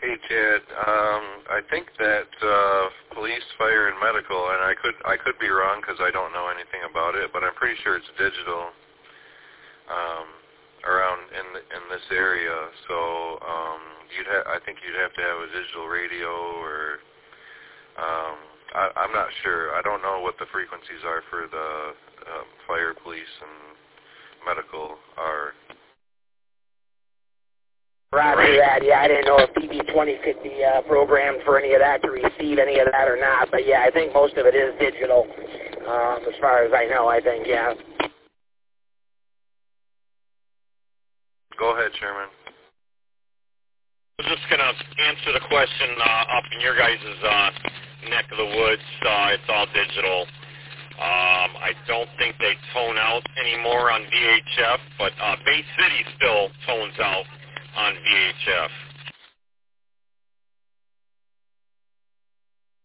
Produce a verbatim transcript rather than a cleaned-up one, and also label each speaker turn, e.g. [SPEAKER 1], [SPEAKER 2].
[SPEAKER 1] Hey, Chad. Um, I think that uh, police, fire, and medical, and I could I could be wrong because I don't know anything about it, but I'm pretty sure it's digital um, around in the, in this area. So um, you'd ha- I think you'd have to have a digital radio, or um, I, I'm not sure. I don't know what the frequencies are for the um, fire, police, and medical are.
[SPEAKER 2] Roger that. Yeah, I didn't know if P B twenty could be uh, programmed for any of that to receive any of that or not. But yeah, I think most of it is digital, um, as far as I know. I think, yeah.
[SPEAKER 1] Go ahead, Sherman.
[SPEAKER 3] I was just going to answer the question uh, up in your guys' uh, neck of the woods. Uh, it's all digital. Um, I don't think they tone out anymore on V H F, but uh, Bay City still tones out on V H F.